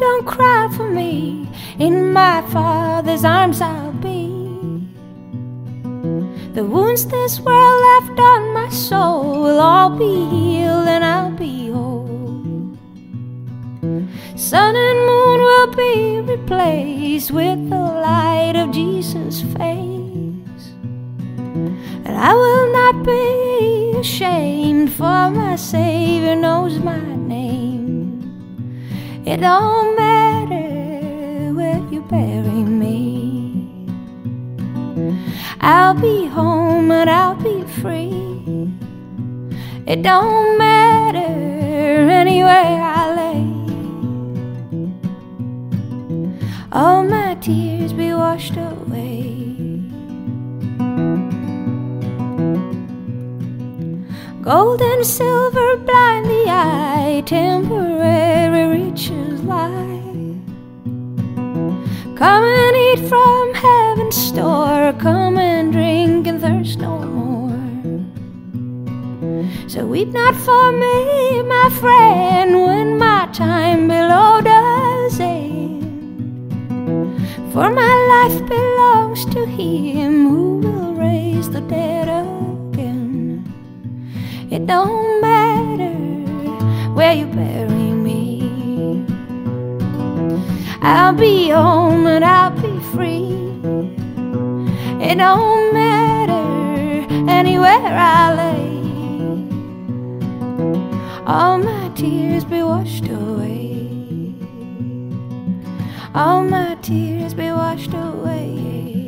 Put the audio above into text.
don't cry for me. In my Father's arms I'll be. The wounds this world left on my soul will all be healed and I'll be whole. Sun and moon will be replaced with the light of Jesus' face. And I will not be ashamed, for my Savior knows my name. It don't matter where you bury me, I'll be home and I'll be free. It don't matter anywhere I lay. All my tears be washed away. Gold and silver blind the eye, temporary riches lie. Come and eat from heaven's store, come and drink and thirst no more. So weep not for me, my friend, when my time below does end. For my life belongs to Him who will raise the dead again. It don't matter where you bury me, I'll be home and I'll be free. It don't matter anywhere I lay. All my tears be washed away. All my tears be washed away.